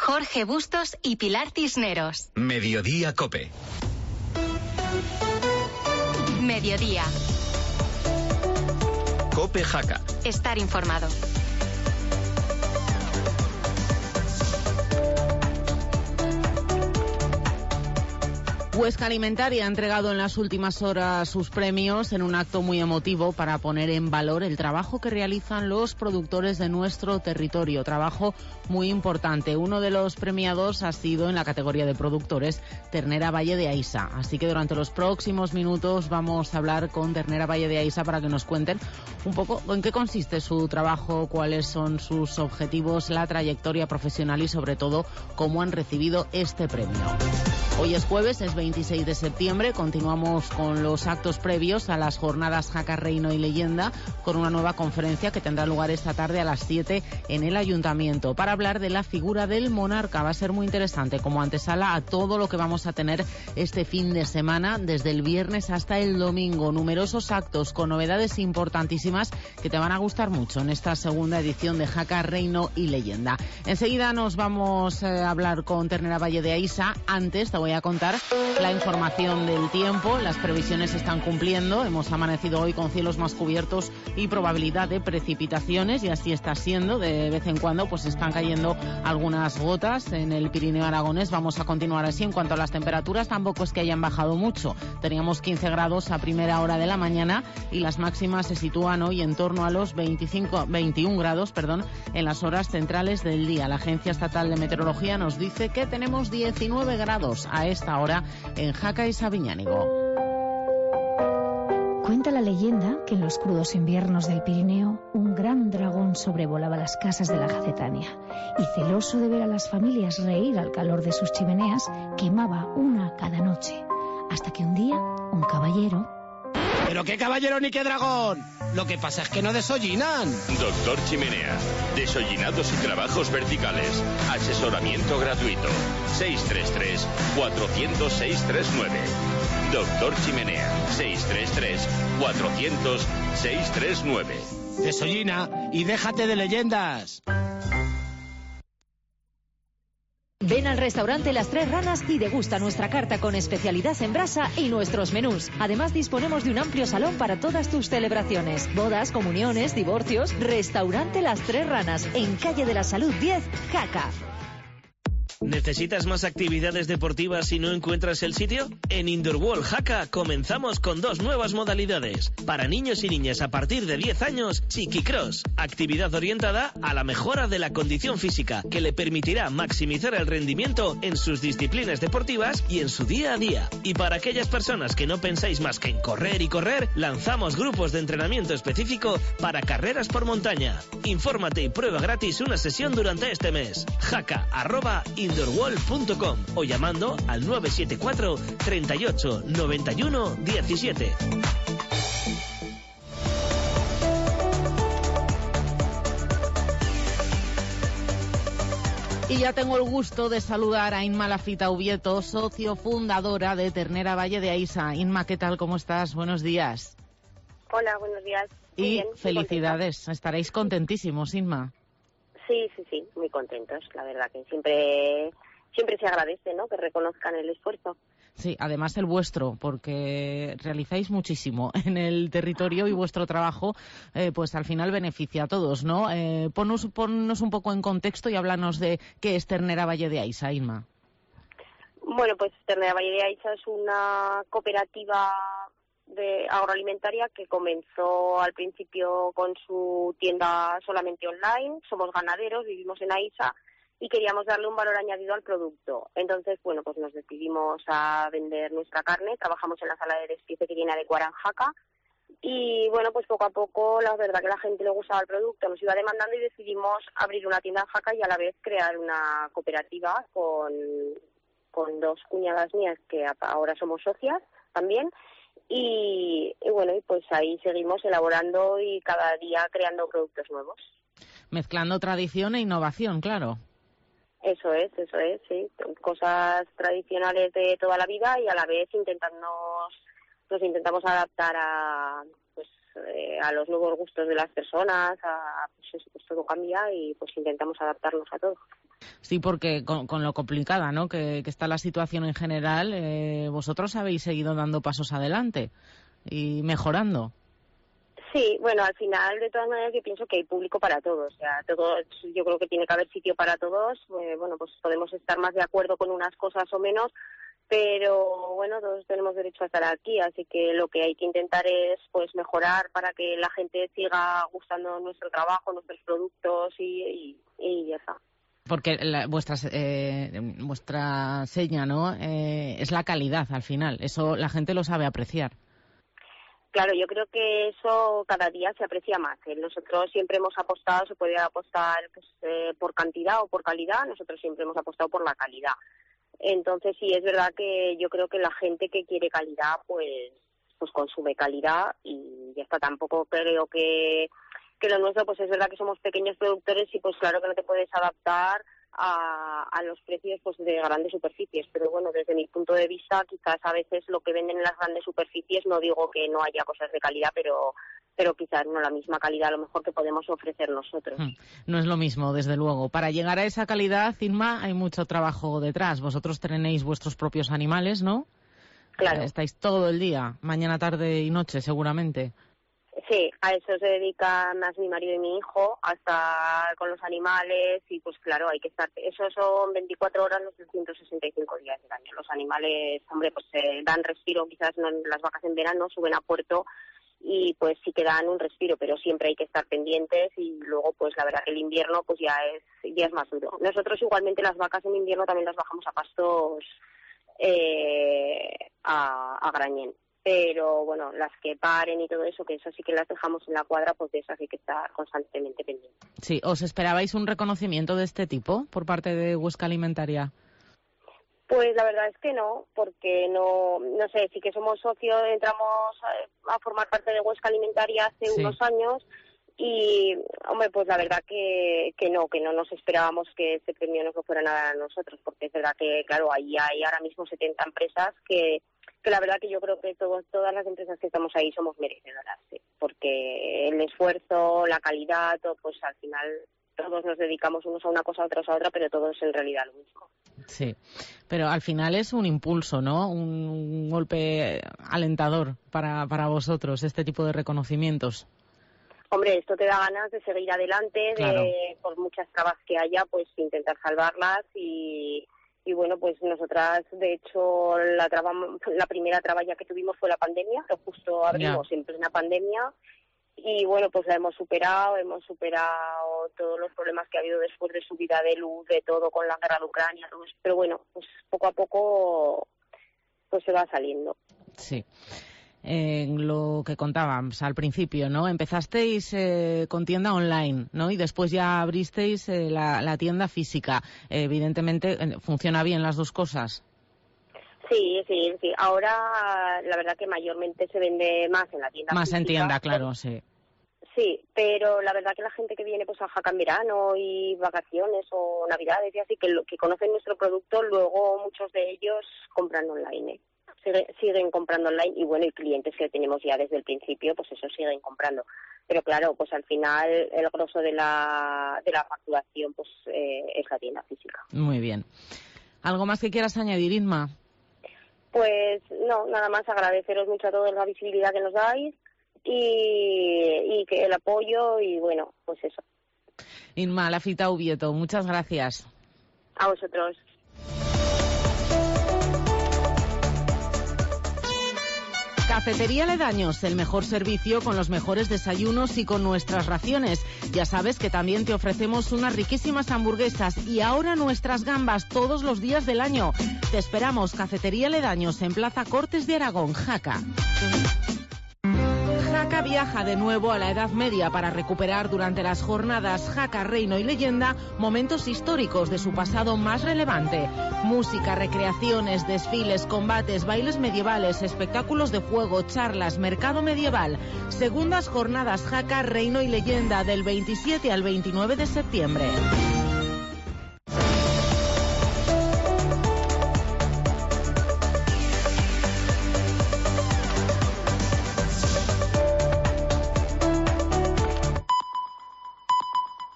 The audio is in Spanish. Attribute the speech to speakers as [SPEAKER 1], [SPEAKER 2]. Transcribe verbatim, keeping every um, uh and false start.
[SPEAKER 1] Jorge Bustos y Pilar Cisneros.
[SPEAKER 2] Mediodía Cope.
[SPEAKER 1] Mediodía.
[SPEAKER 2] Cope Jaca.
[SPEAKER 1] Estar informado.
[SPEAKER 3] Huesca Alimentaria ha entregado en las últimas horas sus premios en un acto muy emotivo para poner en valor el trabajo que realizan los productores de nuestro territorio. Trabajo muy importante. Uno de los premiados ha sido en la categoría de productores Ternera Valle de Aisa. Así que durante los próximos minutos vamos a hablar con Ternera Valle de Aisa para que nos cuenten un poco en qué consiste su trabajo, cuáles son sus objetivos, la trayectoria profesional y sobre todo cómo han recibido este premio. Hoy es jueves, es veintiséis de septiembre, continuamos con los actos previos a las jornadas Jaca, Reino y Leyenda con una nueva conferencia que tendrá lugar esta tarde a las siete en el Ayuntamiento para hablar de la figura del monarca. Va a ser muy interesante como antesala a todo lo que vamos a tener este fin de semana, desde el viernes hasta el domingo. Numerosos actos con novedades importantísimas que te van a gustar mucho en esta segunda edición de Jaca, Reino y Leyenda. Enseguida nos vamos a hablar con Ternera Valle de Aisa. Antes te voy a contar la información del tiempo. Las previsiones se están cumpliendo. Hemos amanecido hoy con cielos más cubiertos y probabilidad de precipitaciones, y así está siendo. De vez en cuando pues están cayendo algunas gotas en el Pirineo aragonés. Vamos a continuar así. En cuanto a las temperaturas, tampoco es que hayan bajado mucho. Teníamos quince grados a primera hora de la mañana y las máximas se sitúan hoy en torno a los veinticinco, veintiún grados, perdón, en las horas centrales del día. La Agencia Estatal de Meteorología nos dice que tenemos diecinueve grados a esta hora en Jaca y Sabiñánigo.
[SPEAKER 4] Cuenta la leyenda que en los crudos inviernos del Pirineo un gran dragón sobrevolaba las casas de la Jacetania y, celoso de ver a las familias reír al calor de sus chimeneas, quemaba una cada noche, hasta que un día un caballero...
[SPEAKER 5] ¿Pero qué caballero ni qué dragón? Lo que pasa es que no desollinan.
[SPEAKER 6] Doctor Chimenea. Desollinados y trabajos verticales. Asesoramiento gratuito. seis tres tres, cuatro cero cero, seis tres nueve. Doctor Chimenea. seis tres tres, cuatro cero cero, seis tres nueve.
[SPEAKER 5] Desollina y déjate de leyendas.
[SPEAKER 7] Ven al restaurante Las Tres Ranas y degusta nuestra carta con especialidad en brasa y nuestros menús. Además, disponemos de un amplio salón para todas tus celebraciones, bodas, comuniones, divorcios. Restaurante Las Tres Ranas, en Calle de la Salud diez, Jaca.
[SPEAKER 8] ¿Necesitas más actividades deportivas y no encuentras el sitio? En Indoor World Jaca comenzamos con dos nuevas modalidades. Para niños y niñas a partir de diez años, Chiquicross, actividad orientada a la mejora de la condición física, que le permitirá maximizar el rendimiento en sus disciplinas deportivas y en su día a día. Y para aquellas personas que no pensáis más que en correr y correr, lanzamos grupos de entrenamiento específico para carreras por montaña. Infórmate y prueba gratis una sesión durante este mes. Jaca, arroba indoorwall punto com o llamando al nueve siete cuatro, treinta y ocho, noventa y uno, diecisiete.
[SPEAKER 3] Y ya tengo el gusto de saludar a Inma Lafita Ubieto, socio fundadora de Ternera Valle de Aisa. Inma, ¿qué tal? ¿Cómo estás? Buenos días.
[SPEAKER 9] Hola, buenos días. Muy
[SPEAKER 3] y
[SPEAKER 9] bien,
[SPEAKER 3] felicidades. Estaréis contentísimos, Inma.
[SPEAKER 9] Sí, sí, sí, muy contentos. La verdad que siempre siempre se agradece, ¿no?, que reconozcan el esfuerzo.
[SPEAKER 3] Sí, además el vuestro, porque realizáis muchísimo en el territorio y vuestro trabajo, eh, pues al final beneficia a todos, ¿no? Eh, ponnos, ponnos un poco en contexto y háblanos de qué es Ternera Valle de Aisa, Inma.
[SPEAKER 9] Bueno, pues Ternera Valle de Aisa es una cooperativa de agroalimentaria que comenzó al principio con su tienda solamente online. Somos ganaderos, vivimos en Aisa y queríamos darle un valor añadido al producto. Entonces, bueno, pues nos decidimos a vender nuestra carne. Trabajamos en la sala de despiece que tiene adecuada en Jaca. Y bueno, pues poco a poco, la verdad que la gente le gustaba el producto, nos iba demandando y decidimos abrir una tienda en Jaca y a la vez crear una cooperativa con, con dos cuñadas mías que ahora somos socias también. Y, y bueno, y pues ahí seguimos elaborando y cada día creando productos nuevos. Mezclando tradición e innovación, claro. Eso es, eso es, sí. Cosas tradicionales de toda la vida y a la vez intentamos, nos intentamos adaptar a, pues, eh, a los nuevos gustos de las personas, a, pues, eso, pues todo cambia y pues intentamos adaptarnos a todo.
[SPEAKER 3] Sí, porque con, con lo complicada, ¿no?, que, que está la situación en general, eh, vosotros habéis seguido dando pasos adelante y mejorando.
[SPEAKER 9] Sí, bueno, al final, de todas maneras, yo pienso que hay público para todos. O sea, todo, yo creo que tiene que haber sitio para todos. Eh, bueno, pues podemos estar más de acuerdo con unas cosas o menos, pero bueno, todos tenemos derecho a estar aquí, así que lo que hay que intentar es pues mejorar para que la gente siga gustando nuestro trabajo, nuestros productos y, y, y ya está.
[SPEAKER 3] Porque la, vuestra, eh, vuestra seña, ¿no?, eh, es la calidad al final. Eso la gente lo sabe apreciar.
[SPEAKER 9] Claro, yo creo que eso cada día se aprecia más. ¿eh? Nosotros siempre hemos apostado, se puede apostar pues, eh, por cantidad o por calidad, nosotros siempre hemos apostado por la calidad. Entonces sí, es verdad que yo creo que la gente que quiere calidad, pues pues consume calidad y ya está. Tampoco creo que, que lo nuestro, pues es verdad que somos pequeños productores y pues claro que no te puedes adaptar A, a los precios pues de grandes superficies, pero bueno, desde mi punto de vista quizás a veces lo que venden en las grandes superficies, no digo que no haya cosas de calidad, pero pero quizás no la misma calidad a lo mejor que podemos ofrecer nosotros.
[SPEAKER 3] No es lo mismo, desde luego. Para llegar a esa calidad, Inma, hay mucho trabajo detrás. Vosotros tenéis vuestros propios animales, ¿no?
[SPEAKER 9] Claro.
[SPEAKER 3] Estáis todo el día, mañana, tarde y noche, seguramente.
[SPEAKER 9] Sí, a eso se dedica más mi marido y mi hijo, hasta con los animales y pues claro, hay que estar, eso son veinticuatro horas los trescientos sesenta y cinco días del año. Los animales, hombre, pues se dan respiro, quizás no en las vacas en verano, suben a puerto y pues sí que dan un respiro, pero siempre hay que estar pendientes y luego pues la verdad que el invierno pues ya es ya es más duro. Nosotros igualmente las vacas en invierno también las bajamos a pastos eh, a, a Grañén. Pero bueno, las que paren y todo eso, que eso sí que las dejamos en la cuadra, pues de esas hay que estar constantemente pendientes.
[SPEAKER 3] Sí, ¿os esperabais un reconocimiento de este tipo por parte de Huesca Alimentaria?
[SPEAKER 9] Pues la verdad es que no, porque no, no sé, sí que somos socios, entramos a, a formar parte de Huesca Alimentaria hace sí. unos años y, hombre, pues la verdad que, que no, que no nos esperábamos que este premio nos lo fueran a dar a nosotros, porque es verdad que, claro, ahí hay ahora mismo setenta empresas que... que la verdad que yo creo que todo, todas las empresas que estamos ahí somos merecedoras, ¿sí? Porque el esfuerzo, la calidad, todo, pues al final todos nos dedicamos unos a una cosa, otros a otra, pero todo es en realidad lo mismo.
[SPEAKER 3] Sí, pero al final es un impulso, ¿no? Un golpe alentador para, para vosotros, este tipo de reconocimientos.
[SPEAKER 9] Hombre, esto te da ganas de seguir adelante, claro. de por muchas trabas que haya, pues intentar salvarlas y... Y bueno, pues nosotras, de hecho, la traba, la primera traba ya que tuvimos fue la pandemia, que justo abrimos yeah. en plena pandemia. Y bueno, pues la hemos superado, hemos superado todos los problemas que ha habido después de subida de luz, de todo, con la guerra de Ucrania, todo eso. Pero bueno, pues poco a poco pues se va saliendo.
[SPEAKER 3] Sí. En lo que contábamos al principio, ¿no? Empezasteis eh, con tienda online, ¿no? Y después ya abristeis eh, la, la tienda física. Eh, evidentemente, ¿funciona bien las dos cosas?
[SPEAKER 9] Sí, sí, sí. Ahora, la verdad que mayormente se vende más en la tienda
[SPEAKER 3] más
[SPEAKER 9] física.
[SPEAKER 3] Más en tienda, claro, sí.
[SPEAKER 9] Sí, pero la verdad que la gente que viene pues a Jaca en verano y vacaciones o navidades y así, que, que conocen nuestro producto, luego muchos de ellos compran online, ¿eh? siguen comprando online y bueno, y clientes que tenemos ya desde el principio, pues eso siguen comprando. Pero claro, pues al final el grosso de la de la facturación pues eh, es la tienda física.
[SPEAKER 3] Muy bien. ¿Algo más que quieras añadir, Inma?
[SPEAKER 9] Pues no, nada más agradeceros mucho a todos la visibilidad que nos dais y, y que el apoyo y bueno, pues eso.
[SPEAKER 3] Inma Lafita Ubieto, muchas gracias.
[SPEAKER 9] A vosotros.
[SPEAKER 3] Cafetería Ledaños, el mejor servicio con los mejores desayunos y con nuestras raciones. Ya sabes que también te ofrecemos unas riquísimas hamburguesas y ahora nuestras gambas todos los días del año. Te esperamos, Cafetería Ledaños, en Plaza Cortes de Aragón, Jaca. Jaca viaja de nuevo a la Edad Media para recuperar durante las jornadas Jaca, Reino y Leyenda momentos históricos de su pasado más relevante. Música, recreaciones, desfiles, combates, bailes medievales, espectáculos de fuego, charlas, mercado medieval. Segundas jornadas Jaca, Reino y Leyenda del veintisiete al veintinueve de septiembre.